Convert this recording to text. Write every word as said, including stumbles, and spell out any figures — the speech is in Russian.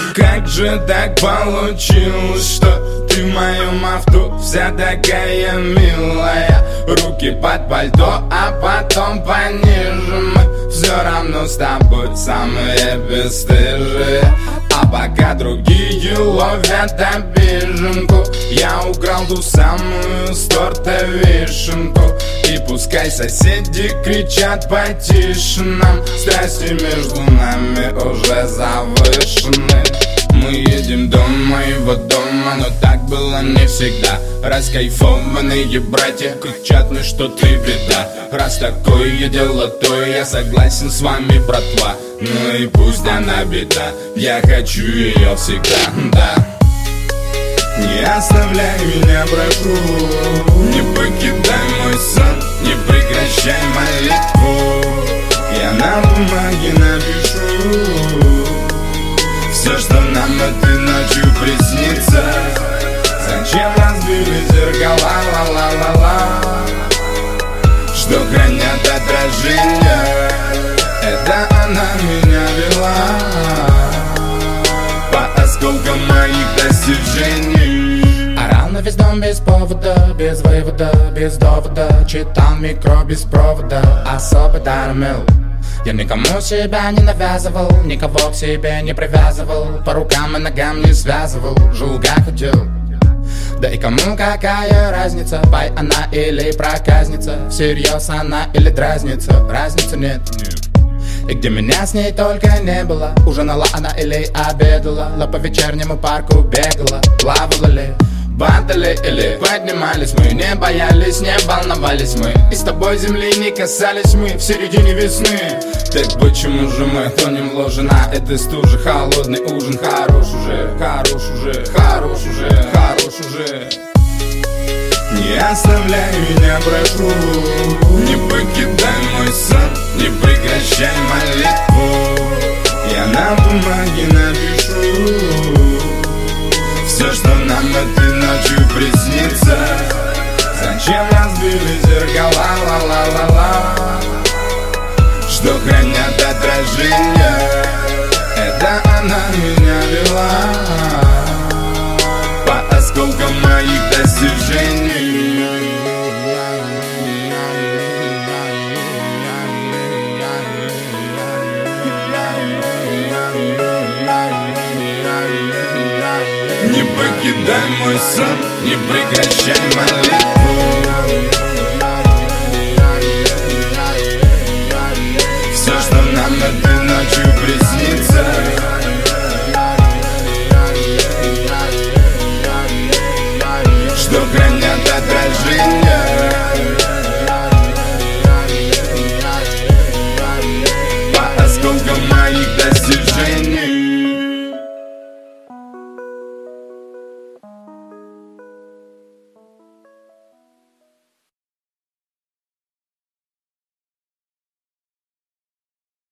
Как же так получилось, что ты в моем авто вся такая милая? Руки под пальто, а потом пониже. Мы все равно с тобой самые бесстыжие. А пока другие ловят обиженку, я украл ту самую с торта вишенку. И пускай соседи кричат потише нам, страсти между нами уже завышены. Мы едем до моего дома, но так было не всегда. Раскайфованные братья кричат мне, что ты беда. Раз такое дело, то я согласен с вами, братва. Ну и пусть она беда, я хочу ее всегда, да. Не оставляй меня, прошу, не покидай мой сон, не прекращай молитву. Я на бумаге напишу все, что нам этой ночью приснится. Зачем разбили зеркала, ла-ла-ла-ла, что хранят отражения? Это она меня вела по осколкам моих достижений. Орал на весь дом без повода, без вывода, без довода. Читал микро без провода, особый дар имел. Я никому себя не навязывал, никого к себе не привязывал, по рукам и ногам не связывал, жил как хотел. Да и кому какая разница, пай она или проказница, всерьез она или дразнится, разницы нет. И где меня с ней только не было, ужинала она или обедала, по вечернему парку бегала, плавала ли, падали или поднимались мы, не боялись, не волновались мы, и с тобой земли не касались мы в середине весны. Так почему же мы тонем в ложе на этой стуже? Холодный ужин, хорош уже, хорош уже, хорош уже, хорош уже. Не оставляй меня, прошу, не покидай мой сон, не прекращай молитву. Я на бумаге напишу все, что нам этой ночью приснится. Зачем разбили зеркала, ла-ла-ла-ла, что хранят отражения? Это она меня вела по осколкам моих достижений. Не покидай мой сон, не прекращай молитву.